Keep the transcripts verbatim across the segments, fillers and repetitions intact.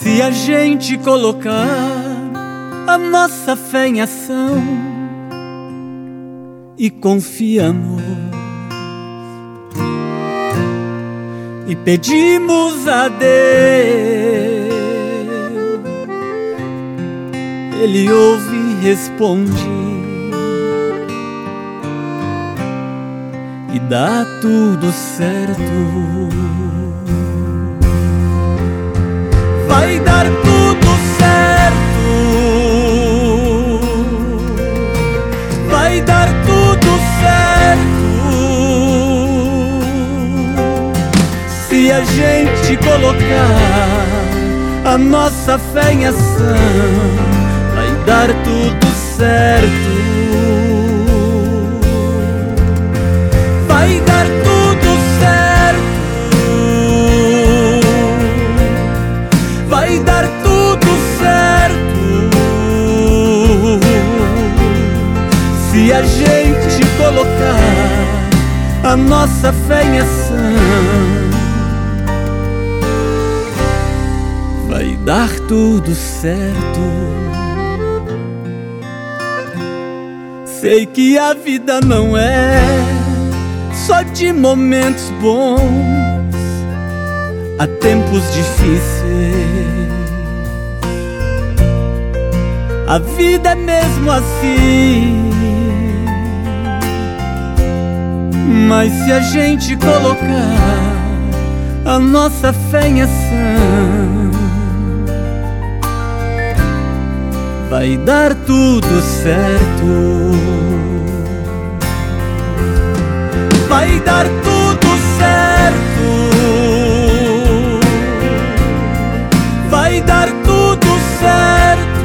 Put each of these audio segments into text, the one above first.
Se a gente colocar a nossa fé em ação e confiamos e pedimos a Deus, Ele ouve e responde e dá tudo certo. Vai dar tudo certo, vai dar tudo certo. Se a gente colocar a nossa fé em ação, vai dar tudo certo. Vai dar tudo certo, vai dar tudo certo. Se a gente colocar a nossa fé em ação, vai dar tudo certo. Sei que a vida não é só de momentos bons, há tempos difíceis. A vida é mesmo assim, mas se a gente colocar a nossa fé em ação, vai dar tudo certo. Vai dar tudo certo, vai dar tudo certo.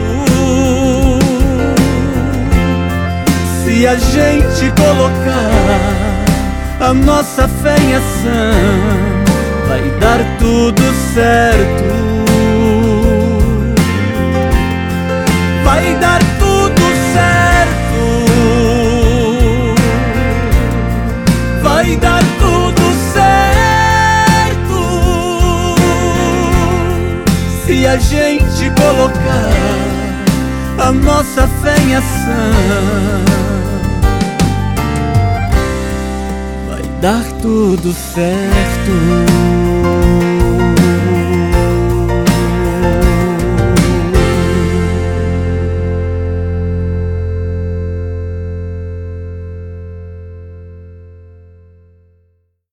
Se a gente colocar a nossa fé em ação, vai dar tudo certo. Vai dar tudo certo, vai dar tudo certo. Se a gente colocar a nossa fé em ação, vai dar tudo certo.